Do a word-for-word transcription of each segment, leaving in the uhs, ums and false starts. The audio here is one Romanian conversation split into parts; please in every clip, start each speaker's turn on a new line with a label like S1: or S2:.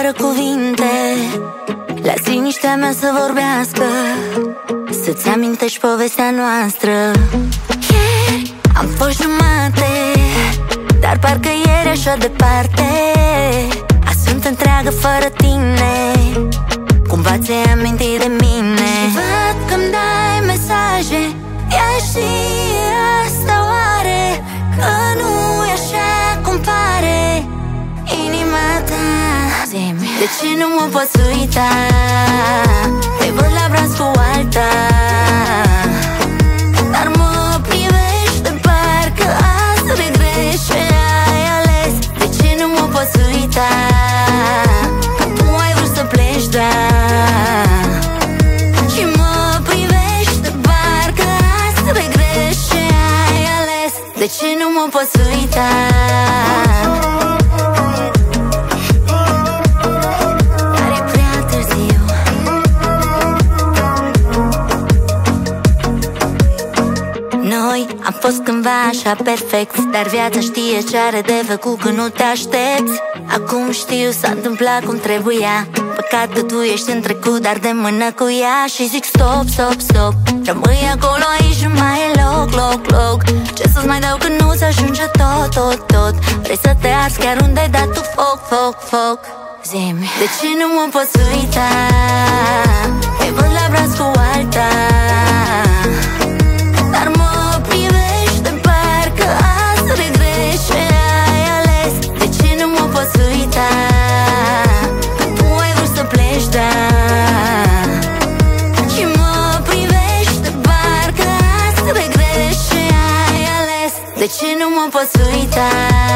S1: fără cuvinte. Las liniștea mea să vorbească, să-ți amintești povestea noastră. Ieri am fost jumate, dar parcă ieri așa departe. Azi sunt întreagă fără tine, cumva ți-ai amintit de mine. Și văd că-mi dai mesaje, ea știe asta oare? Că nu e așa cum pare. Inima ta, zi-mi, de ce nu mă poți uita? Te văd la braț cu alta, dar mă privești de parcă azi regreși ce ai ales. De ce nu mă poți uita? Că tu ai vrut să pleci, da. Și mă privești de parcă azi regreși ce ai ales. De ce nu mă poți uita? Noi am fost cândva așa perfecți, dar viața știe ce are de făcut când nu te aștepți. Acum știu, s-a întâmplat cum trebuia. Păcat că tu ești în trecut, dar de mână cu ea. Și zic stop, stop, stop, rămâi acolo, aici nu mai e loc, loc, loc. Ce să-ți mai dau când nu-ți ajunge tot, tot, tot? Vrei să te arzi chiar unde ai dat tu foc, foc, foc? Zi-mi, de ce nu mă poți uita? Te văd la braț cu alta, dar mă privești de parcă azi regreși ce ai ales. De ce nu mă poți uita? Că tu ai vrut să pleci, da. Și mă privești de parcă azi regreși ce ai ales. De ce nu mă poți uita?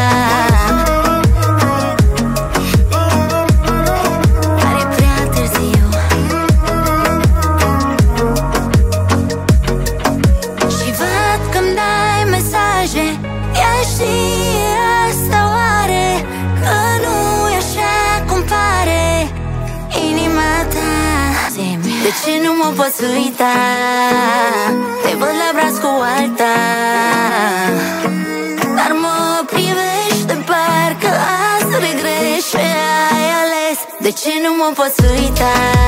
S1: De ce nu mă poți uita? Te văd la braț cu alta, dar mă privești de parcă azi regreși ce ai ales. De ce nu mă poți uita?